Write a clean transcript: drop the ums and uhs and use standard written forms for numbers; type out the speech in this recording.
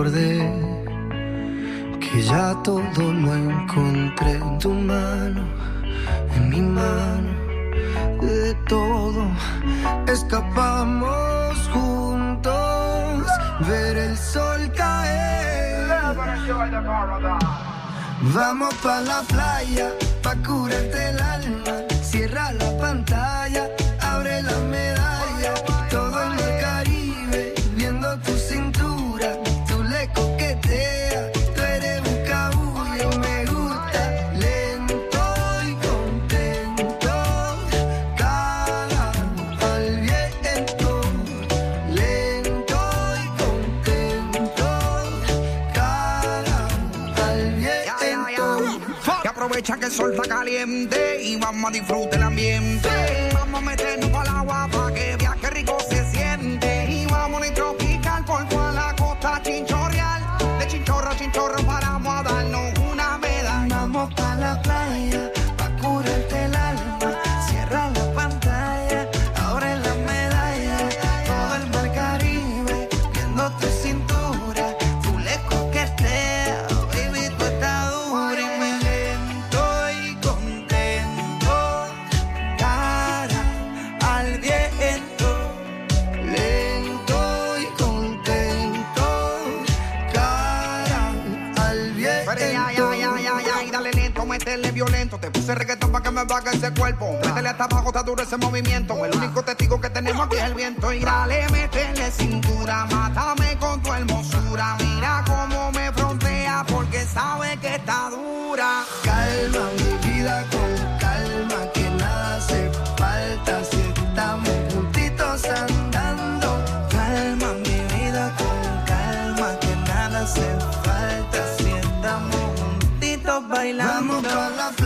recordé que ya todo lo encontré en tu mano, en mi mano. De todo escapamos juntos, ver el sol caer. Vamos pa' la playa, pa' curarte el alma. Cierra la pantalla, abre la medalla. Todo en el Caribe, viendo tu cintura. Tú le coqueteas, tú eres un cabullo. Me gusta lento y contento. Cara al viento, lento y contento. Cara al viento. Que aprovecha que el sol está caliente y vamos a disfrutar el ambiente. Vamos a meternos al agua pa' que viaje rico se siente. Y vamos a tropical por toda la costa chinchorreal. De chinchorro a chinchorro paramos a darnos una medalla. Vamos pa' la playa, pa' curarte el alma. Cierra la pantalla, abre la medalla. Todo el mar Caribe, viendo tu cintura. Tú le coqueteas, baby, tú estás dura. Y me lento y contento. Cara al viento, lento y contento. Cara al viento. Pero ya, y dale lento, métele violento. Te puse reggaetón pa' que me baje ese cuerpo. Métele hasta abajo, está duro ese movimiento. El único testigo que tenemos aquí es el viento. Y dale, métele cintura, mátame con tu hermosura. Mira cómo me frontea porque sabe que está dura. Calma mi vida con calma, que nada hace falta si estamos juntitos andando. Calma mi vida con calma, que nada hace falta si estamos juntitos bailando. Vamos pa' la